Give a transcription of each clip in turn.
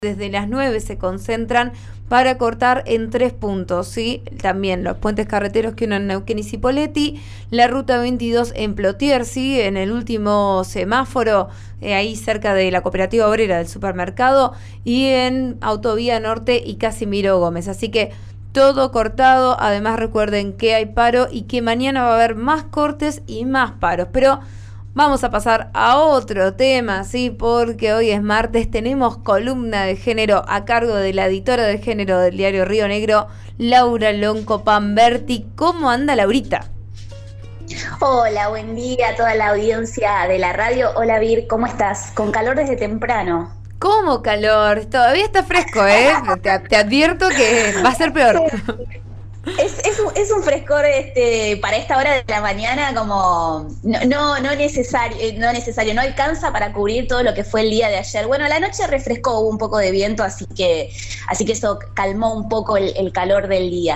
Desde las 9 se concentran para cortar en 3 puntos, ¿sí? También los puentes carreteros que unen Neuquén y Cipolletti, la ruta 22 en Plotier, ¿sí? En el último semáforo, ahí cerca de la Cooperativa Obrera del supermercado, y en Autovía Norte y Casimiro Gómez. Así que todo cortado. Además recuerden que hay paro y que mañana va a haber más cortes y más paros. Pero vamos a pasar a otro tema, ¿sí? Porque hoy es martes, tenemos columna de género a cargo de la editora de género del diario Río Negro, Laura Lonco Pamberti. ¿Cómo anda, Laurita? Hola, buen día a toda la audiencia de la radio. Hola, Vir, ¿cómo estás? Con calor desde temprano. ¿Cómo calor? Todavía está fresco, ¿eh? Te advierto que va a ser peor. Es un frescor para esta hora de la mañana como no necesario, no alcanza para cubrir todo lo que fue el día de ayer. Bueno, la noche refrescó, hubo un poco de viento, así que eso calmó un poco el calor del día.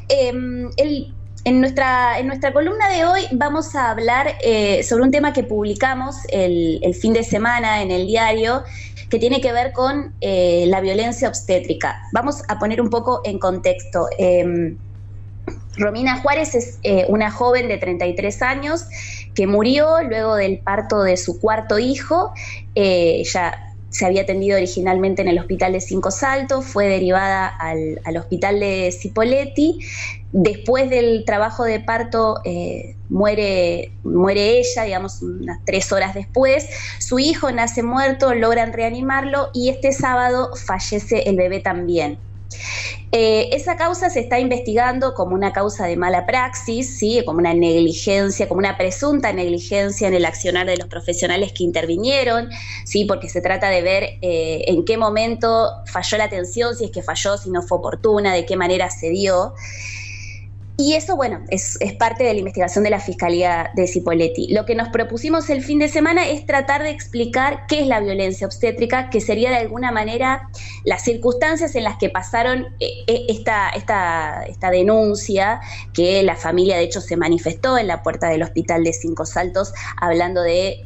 En nuestra columna de hoy vamos a hablar sobre un tema que publicamos el fin de semana en el diario, que tiene que ver con la violencia obstétrica. Vamos a poner un poco en contexto. Romina Juárez es una joven de 33 años que murió luego del parto de su cuarto hijo. Ella se había atendido originalmente en el hospital de Cinco Saltos, fue derivada al hospital de Cipolletti. Después del trabajo de parto muere ella, digamos, unas 3 horas después. Su hijo nace muerto, logran reanimarlo y este sábado fallece el bebé también. Esa causa se está investigando como una causa de mala praxis, ¿sí? Como una negligencia, como una presunta negligencia en el accionar de los profesionales que intervinieron, ¿sí? Porque se trata de ver en qué momento falló la atención, si es que falló, si no fue oportuna, de qué manera se dio. Y eso, bueno, es parte de la investigación de la Fiscalía de Cipolletti. Lo que nos propusimos el fin de semana es tratar de explicar qué es la violencia obstétrica, que sería de alguna manera las circunstancias en las que pasaron esta denuncia, que la familia de hecho se manifestó en la puerta del hospital de Cinco Saltos hablando de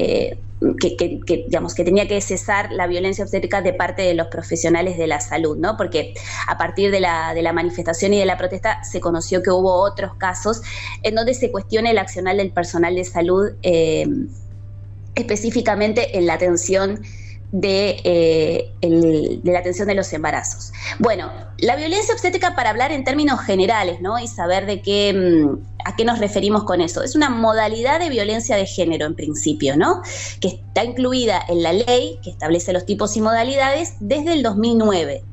que tenía que cesar la violencia obstétrica de parte de los profesionales de la salud, ¿no? Porque a partir de la manifestación y de la protesta se conoció que hubo otros casos en donde se cuestiona el accionar del personal de salud, específicamente en la atención de la atención de los embarazos. Bueno, la violencia obstétrica, para hablar en términos generales, ¿no? Y saber a qué nos referimos con eso. Es una modalidad de violencia de género en principio, ¿no? Que está incluida en la ley que establece los tipos y modalidades desde el 2009.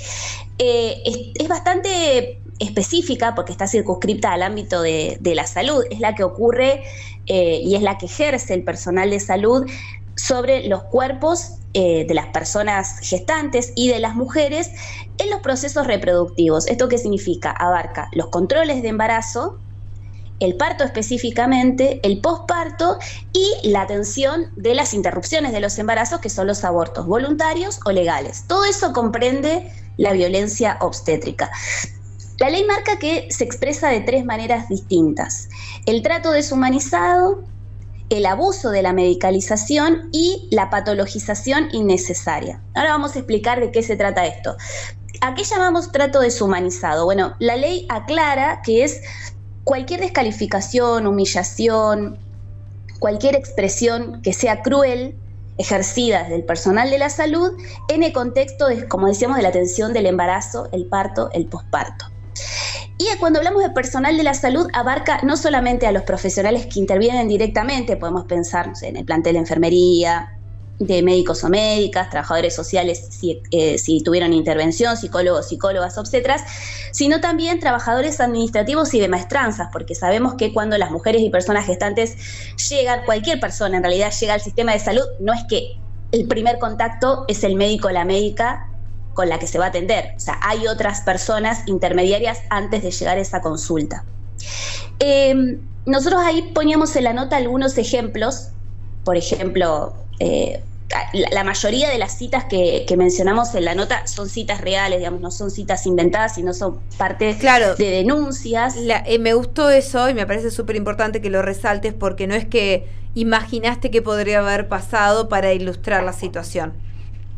Es bastante específica porque está circunscripta al ámbito de la salud. Es la que ocurre y es la que ejerce el personal de salud sobre los cuerpos de las personas gestantes y de las mujeres en los procesos reproductivos. ¿Esto qué significa? Abarca los controles de embarazo, el parto específicamente, el posparto y la atención de las interrupciones de los embarazos, que son los abortos voluntarios o legales. Todo eso comprende la violencia obstétrica. La ley marca que se expresa de 3 maneras distintas: el trato deshumanizado, el abuso de la medicalización y la patologización innecesaria. Ahora vamos a explicar de qué se trata esto. ¿A qué llamamos trato deshumanizado? Bueno, la ley aclara que es cualquier descalificación, humillación, cualquier expresión que sea cruel ejercida desde el personal de la salud en el contexto, como decíamos, de la atención del embarazo, el parto, el posparto. Y cuando hablamos de personal de la salud, abarca no solamente a los profesionales que intervienen directamente, podemos pensar, no sé, en el plantel de enfermería, de médicos o médicas, trabajadores sociales si tuvieron intervención, psicólogos, psicólogas, obstetras, sino también trabajadores administrativos y de maestranzas, porque sabemos que cuando las mujeres y personas gestantes llegan, cualquier persona en realidad llega al sistema de salud, no es que el primer contacto es el médico o la médica con la que se va a atender. O sea, hay otras personas intermediarias antes de llegar a esa consulta. Nosotros ahí poníamos en la nota algunos ejemplos. Por ejemplo, la mayoría de las citas que mencionamos en la nota son citas reales, digamos, no son citas inventadas, sino son parte de denuncias. Me gustó eso y me parece súper importante que lo resaltes, porque no es que imaginaste que podría haber pasado para ilustrar la situación.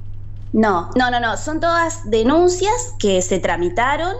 No. Son todas denuncias que se tramitaron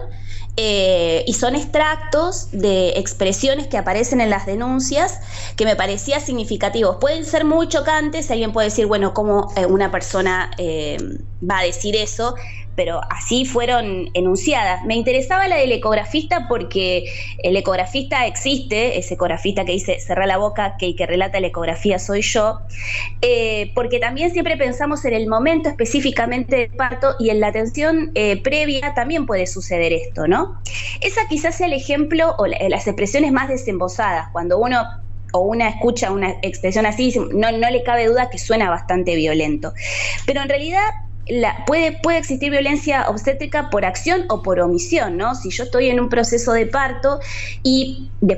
y son extractos de expresiones que aparecen en las denuncias que me parecía significativos. Pueden ser muy chocantes, alguien puede decir, bueno, ¿cómo una persona va a decir eso? Pero así fueron enunciadas. Me interesaba la del ecografista porque el ecografista existe, ese ecografista que dice cerrá la boca, que el que relata la ecografía soy yo, porque también siempre pensamos en el momento específicamente del parto y en la atención previa también puede suceder esto, ¿no? Esa quizás sea el ejemplo o las expresiones más desembosadas, cuando uno o una escucha una expresión así, no le cabe duda que suena bastante violento. Pero en realidad puede existir violencia obstétrica por acción o por omisión, ¿no? Si yo estoy en un proceso de parto y de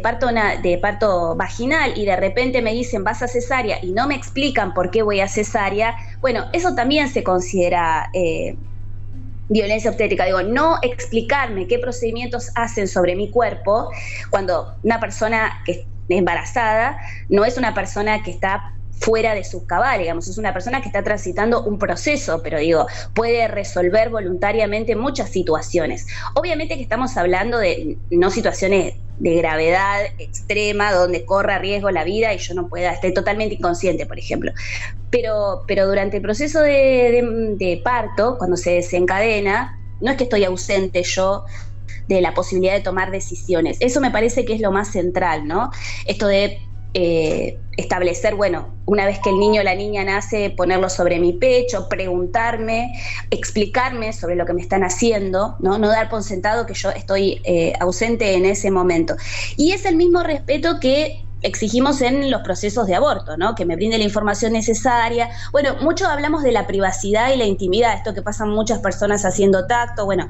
parto vaginal y de repente me dicen vas a cesárea y no me explican por qué voy a cesárea, bueno, eso también se considera violencia obstétrica. Digo, no explicarme qué procedimientos hacen sobre mi cuerpo cuando una persona que es embarazada no es una persona que está fuera de sus cabales, digamos, es una persona que está transitando un proceso, pero digo, puede resolver voluntariamente muchas situaciones. Obviamente que estamos hablando de no situaciones de gravedad extrema donde corra riesgo la vida y yo no pueda, esté totalmente inconsciente, por ejemplo. Pero durante el proceso de parto, cuando se desencadena, no es que estoy ausente yo de la posibilidad de tomar decisiones. Eso me parece que es lo más central, ¿no? Esto de establecer, bueno, una vez que el niño o la niña nace, ponerlo sobre mi pecho, preguntarme, explicarme sobre lo que me están haciendo, no dar por sentado que yo estoy ausente en ese momento. Y es el mismo respeto que exigimos en los procesos de aborto, ¿no? Que me brinde la información necesaria. Bueno, mucho hablamos de la privacidad y la intimidad, esto que pasan muchas personas haciendo tacto, bueno,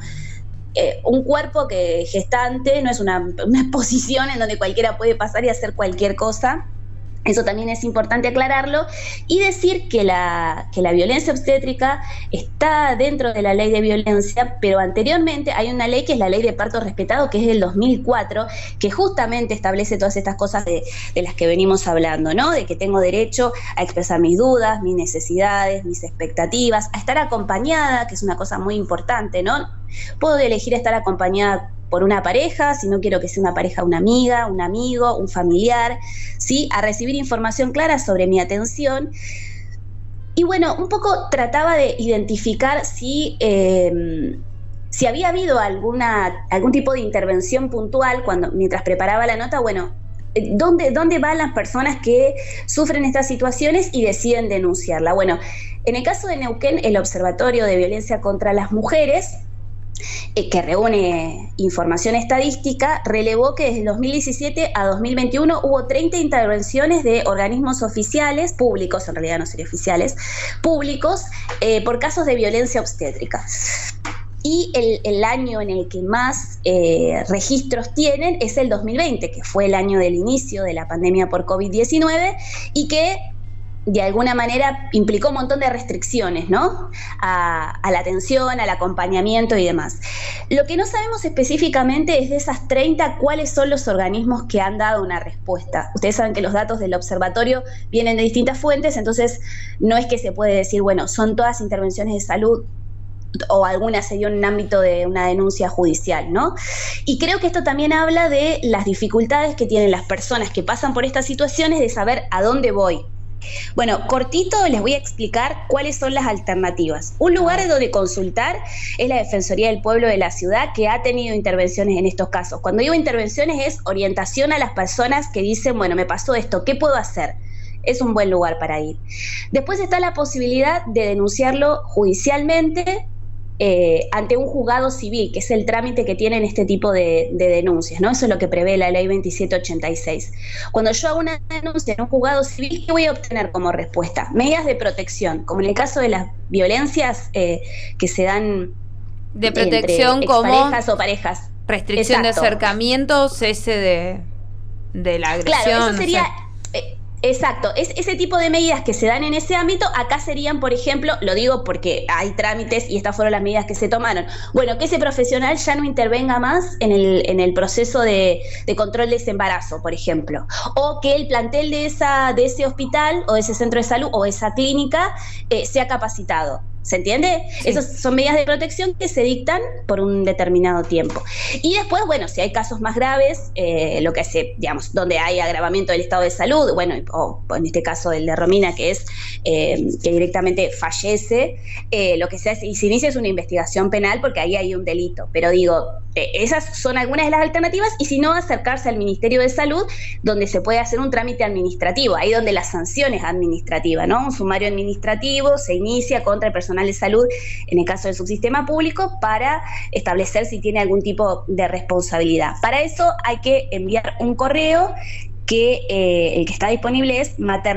un cuerpo que gestante no es una exposición en donde cualquiera puede pasar y hacer cualquier cosa. Eso también es importante aclararlo y decir que la violencia obstétrica está dentro de la ley de violencia, pero anteriormente hay una ley que es la ley de parto respetado, que es del 2004, que justamente establece todas estas cosas de las que venimos hablando, ¿no? De que tengo derecho a expresar mis dudas, mis necesidades, mis expectativas, a estar acompañada, que es una cosa muy importante, ¿no? Puedo elegir estar acompañada por una pareja, si no quiero que sea una pareja, una amiga, un amigo, un familiar, ¿sí? A recibir información clara sobre mi atención. Y bueno, un poco trataba de identificar si había habido algún tipo de intervención puntual mientras preparaba la nota, bueno, ¿dónde van las personas que sufren estas situaciones y deciden denunciarla? Bueno, en el caso de Neuquén, el Observatorio de Violencia contra las Mujeres, que reúne información estadística, relevó que desde 2017 a 2021 hubo 30 intervenciones de organismos oficiales, públicos, en realidad no serían oficiales, públicos, por casos de violencia obstétrica. Y el año en el que más registros tienen es el 2020, que fue el año del inicio de la pandemia por COVID-19 y que de alguna manera implicó un montón de restricciones, ¿no? A la atención, al acompañamiento y demás. Lo que no sabemos específicamente es de esas 30 cuáles son los organismos que han dado una respuesta. Ustedes saben que los datos del observatorio vienen de distintas fuentes, entonces no es que se puede decir, bueno, son todas intervenciones de salud o alguna sería en un ámbito de una denuncia judicial, ¿no? Y creo que esto también habla de las dificultades que tienen las personas que pasan por estas situaciones de saber a dónde voy. Bueno, cortito les voy a explicar cuáles son las alternativas. Un lugar donde consultar es la Defensoría del Pueblo de la ciudad, que ha tenido intervenciones en estos casos. Cuando digo intervenciones es orientación a las personas que dicen, bueno, me pasó esto, ¿qué puedo hacer? Es un buen lugar para ir. Después está la posibilidad de denunciarlo judicialmente ante un juzgado civil, que es el trámite que tienen este tipo de denuncias, ¿no? Eso es lo que prevé la ley 2786. Cuando yo hago una denuncia en un juzgado civil, ¿qué voy a obtener como respuesta? Medidas de protección, como en el caso de las violencias que se dan de protección entre como exparejas o parejas. Restricción Exacto. de acercamiento, cese de la agresión. Claro, eso sería... O sea. Exacto, ese tipo de medidas que se dan en ese ámbito, acá serían, por ejemplo, lo digo porque hay trámites y estas fueron las medidas que se tomaron. Bueno, que ese profesional ya no intervenga más en el proceso de control de ese embarazo, por ejemplo. O que el plantel de ese hospital o de ese centro de salud o esa clínica sea capacitado. ¿Se entiende? Sí. Esas son medidas de protección que se dictan por un determinado tiempo. Y después, bueno, si hay casos más graves, lo que hace, digamos, donde hay agravamiento del estado de salud, bueno, o en este caso el de Romina, que es que directamente fallece, lo que se hace y se inicia es una investigación penal porque ahí hay un delito. Pero digo, esas son algunas de las alternativas, y si no, acercarse al Ministerio de Salud, donde se puede hacer un trámite administrativo, ahí donde la sanción es administrativa, ¿no? Un sumario administrativo se inicia contra el personal de salud, en el caso del subsistema público, para establecer si tiene algún tipo de responsabilidad. Para eso hay que enviar un correo que el que está disponible es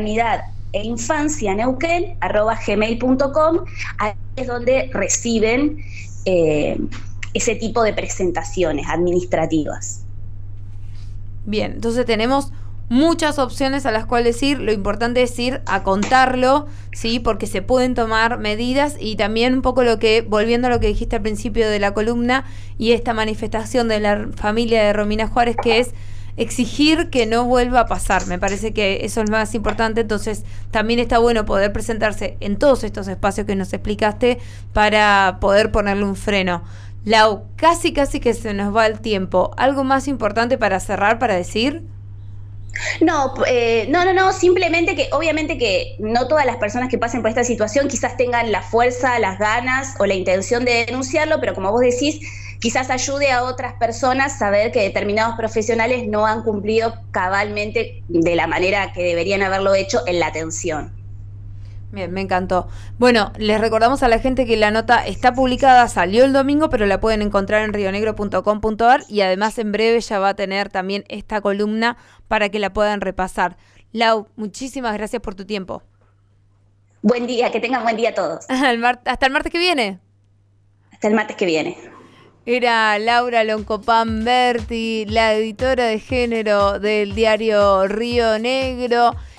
maternidadeinfancianeuquén@gmail.com. Ahí es donde reciben ese tipo de presentaciones administrativas. Bien, entonces tenemos muchas opciones a las cuales ir. Lo importante es ir a contarlo, ¿sí? Porque se pueden tomar medidas, y también un poco volviendo a lo que dijiste al principio de la columna y esta manifestación de la familia de Romina Juárez, que es exigir que no vuelva a pasar. Me parece que eso es lo más importante. Entonces también está bueno poder presentarse en todos estos espacios que nos explicaste para poder ponerle un freno. Lau, casi que se nos va el tiempo. ¿Algo más importante para cerrar, para decir? No, simplemente que obviamente que no todas las personas que pasen por esta situación quizás tengan la fuerza, las ganas o la intención de denunciarlo, pero como vos decís, quizás ayude a otras personas a saber que determinados profesionales no han cumplido cabalmente de la manera que deberían haberlo hecho en la atención. Bien, me encantó. Bueno, les recordamos a la gente que la nota está publicada, salió el domingo, pero la pueden encontrar en rionegro.com.ar, y además en breve ya va a tener también esta columna para que la puedan repasar. Lau, muchísimas gracias por tu tiempo. Buen día, que tengan buen día todos. Hasta el martes que viene. Hasta el martes que viene. Era Laura Loncopan Berti, la editora de género del diario Río Negro.